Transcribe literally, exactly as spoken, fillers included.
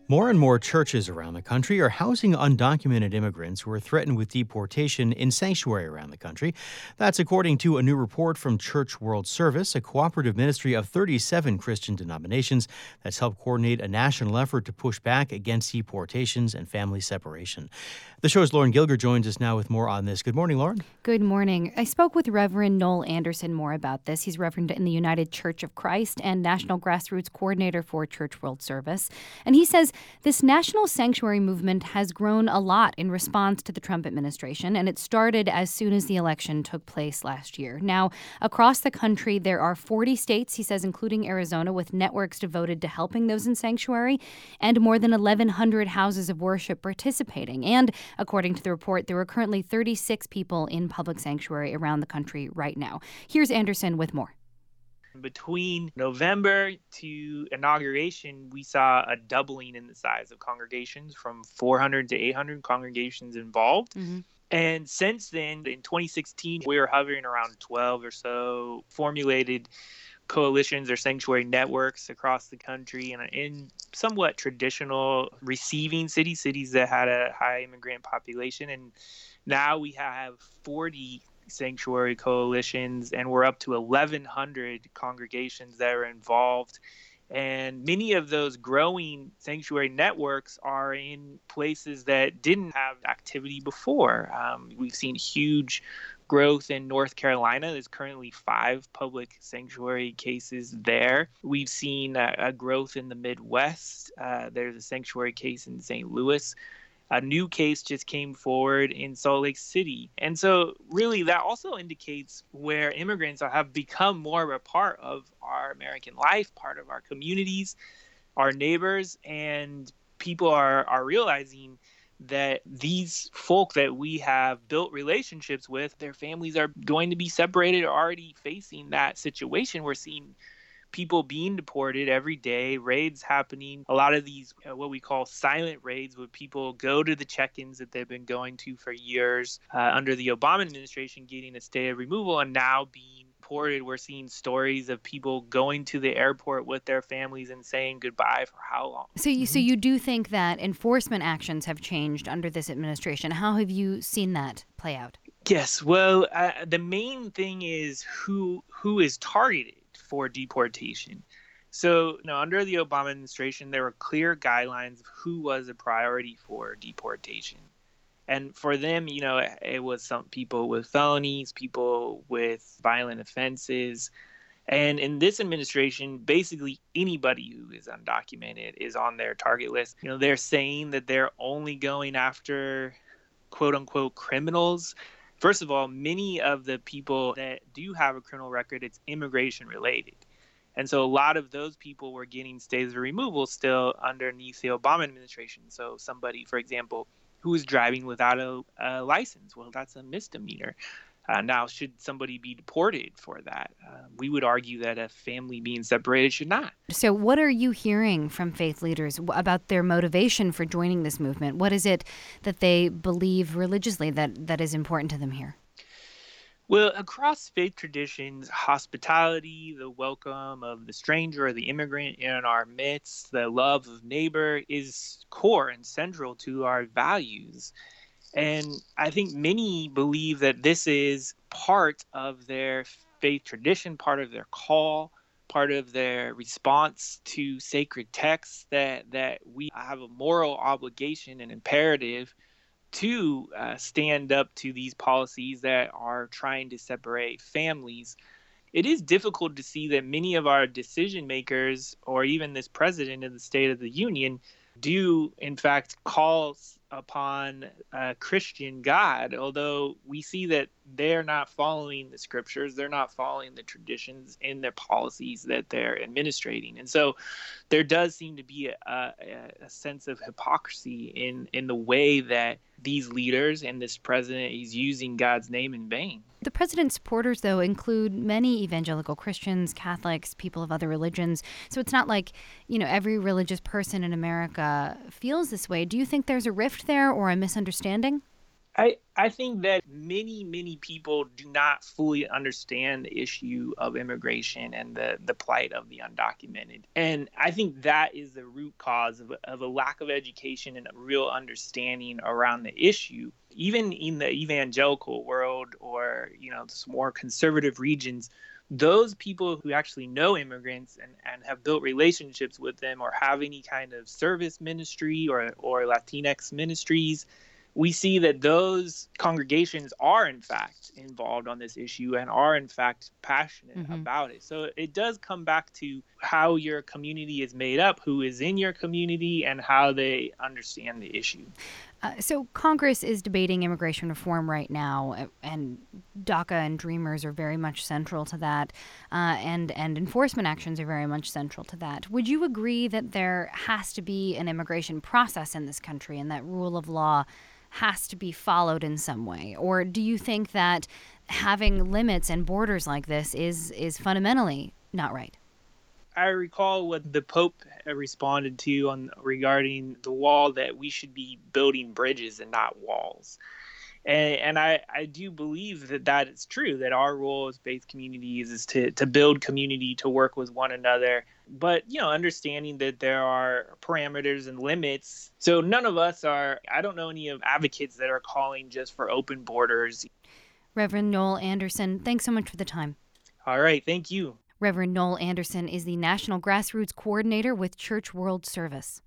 More and more churches around the country are housing undocumented immigrants who are threatened with deportation in sanctuary around the country. That's according to a new report from Church World Service, a cooperative ministry of thirty-seven Christian denominations that's helped coordinate a national effort to push back against deportations and family separation. The show's Lauren Gilger joins us now with more on this. Good morning, Lauren. Good morning. I spoke with Reverend Noel Anderson more about this. He's Reverend in the United Church of Christ and National Grassroots Coordinator for Church World Service. And he says this national sanctuary movement has grown a lot in response to the Trump administration, and it started as soon as the election took place last year. Now, across the country, there are forty states, he says, including Arizona, with networks devoted to helping those in sanctuary, and more than eleven hundred houses of worship participating. And according to the report, there are currently thirty-six people in public sanctuary around the country right now. Here's Anderson with more. Between November to inauguration, we saw a doubling in the size of congregations from four hundred to eight hundred congregations involved. Mm-hmm. And since then, in twenty sixteen, we were hovering around twelve or so formulated coalitions or sanctuary networks across the country and in somewhat traditional receiving cities, cities that had a high immigrant population. And now we have forty sanctuary coalitions, and we're up to eleven hundred congregations that are involved. And many of those growing sanctuary networks are in places that didn't have activity before. Um, we've seen huge growth in North Carolina. There's currently five public sanctuary cases there. We've seen a, a growth in the Midwest. Uh, there's a sanctuary case in Saint Louis. A new case just came forward in Salt Lake City. And so really that also indicates where immigrants have become more of a part of our American life, part of our communities, our neighbors, and people are, are realizing that these folk that we have built relationships with, their families are going to be separated or already facing that situation. We're seeing people being deported every day, raids happening. A lot of these, uh, what we call silent raids, where people go to the check-ins that they've been going to for years uh, under the Obama administration, getting a stay of removal and now being deported. We're seeing stories of people going to the airport with their families and saying goodbye for how long. So you, mm-hmm. so you do think that enforcement actions have changed under this administration. How have you seen that play out? Yes, well, uh, the main thing is who who is targeted for deportation. So, you know, under the Obama administration, there were clear guidelines of who was a priority for deportation. And for them, you know, it, it was some people with felonies, people with violent offenses. And in this administration, basically anybody who is undocumented is on their target list. You know, they're saying that they're only going after quote unquote criminals. First of all, many of the people that do have a criminal record, it's immigration related. And so a lot of those people were getting stays of removal still underneath the Obama administration. So somebody, for example, who is driving without a, a license, well, that's a misdemeanor. Uh, now, should somebody be deported for that? Uh, we would argue that a family being separated should not. So what are you hearing from faith leaders about their motivation for joining this movement? What is it that they believe religiously that, that is important to them here? Well, across faith traditions, hospitality, the welcome of the stranger or the immigrant in our midst, the love of neighbor is core and central to our values. And I think many believe that this is part of their faith tradition, part of their call, part of their response to sacred texts, that, that we have a moral obligation and imperative to uh, stand up to these policies that are trying to separate families. It is difficult to see that many of our decision makers, or even this president of the State of the Union, do in fact call upon a Christian God, although we see that they're not following the scriptures, they're not following the traditions in their policies that they're administrating. And so there does seem to be a, a, a sense of hypocrisy in, in the way that these leaders and this president is using God's name in vain. The president's supporters, though, include many evangelical Christians, Catholics, people of other religions. So it's not like, you know, every religious person in America feels this way. Do you think there's a rift there or a misunderstanding? I, I think that many, many people do not fully understand the issue of immigration and the, the plight of the undocumented. And I think that is the root cause of, of a lack of education and a real understanding around the issue. Even in the evangelical world or, you know, some more conservative regions, those people who actually know immigrants and, and have built relationships with them or have any kind of service ministry or, or Latinx ministries, we see that those congregations are, in fact, involved on this issue and are, in fact, passionate mm-hmm. about it. So it does come back to how your community is made up, who is in your community, and how they understand the issue. Uh, so Congress is debating immigration reform right now, and DACA and DREAMers are very much central to that, uh, and, and enforcement actions are very much central to that. Would you agree that there has to be an immigration process in this country and that rule of law has to be followed in some way? Or do you think that having limits and borders like this is is fundamentally not right? I recall what the Pope responded to on regarding the wall, that we should be building bridges and not walls. And, and I, I do believe that that is true, that our role as faith communities is to, to build community, to work with one another. But, you know, understanding that there are parameters and limits. So none of us are, I don't know any of advocates that are calling just for open borders. Reverend Noel Anderson, thanks so much for the time. All right. Thank you. Reverend Noel Anderson is the National Grassroots Coordinator with Church World Service.